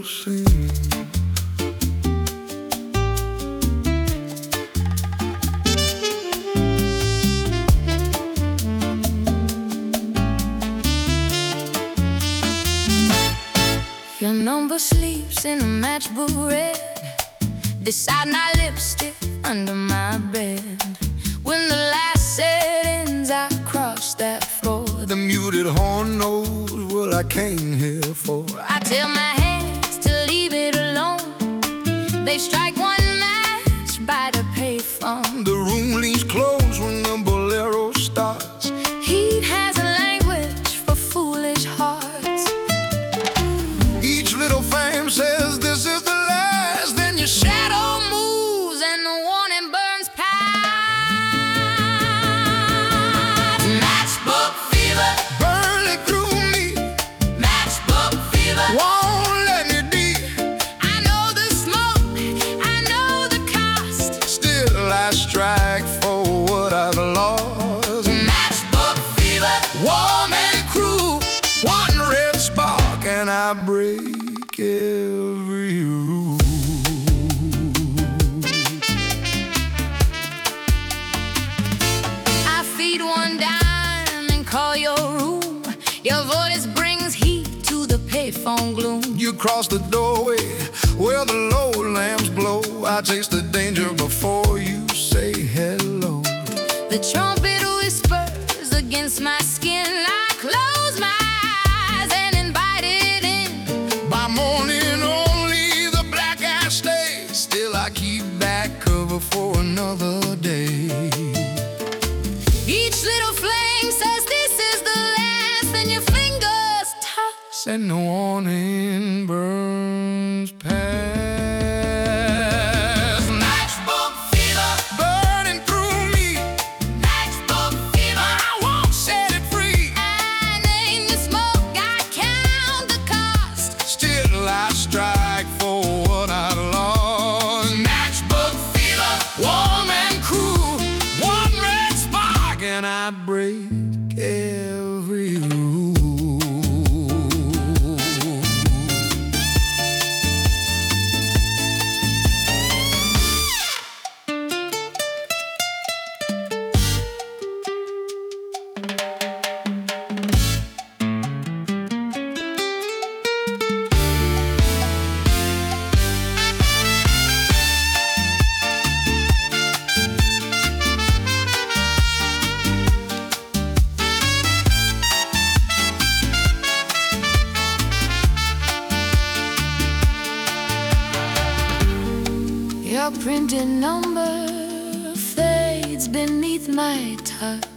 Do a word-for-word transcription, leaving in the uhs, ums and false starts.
will sing. Your number sleeps in a matchbook red, beside my lipstick under my bed. When the last set ends, I cross that floor. The muted horn knows what I came here for. I tell my hands to leave it alone. They strike one match by the payphone. The room leaves closed when the bolero starts. Heat has a language for foolish hearts. Each little flame says this is the last. Then your shadow moves and the warning burns past. Matchbook fever, burning through me. Matchbook fever, Won't let me be. I know the smoke, I know the cost. Still I strike for what I've lost. Matchbook fever, Warm and cruel, one red spark, and I break every rule. I feed one dime and call your room. Your voice brings heat to the payphone gloom. You cross the doorway where the low lamps blow. I taste the danger before you say hello. The trumpet whispers against my skin. I close my eyes and invite it in. By morning only the black ash stays. Still I keep back cover for another day. Each little flame says this is the last, and your fingers touch, And the warning burns past. Matchbook fever, Burning through me, matchbook fever. I won't set it free. I name the smoke, I count the cost. Still I strike for what I lost. Matchbook fever, Warm and cruel, one red spark, and I break every rule. your printed number fades beneath my touch.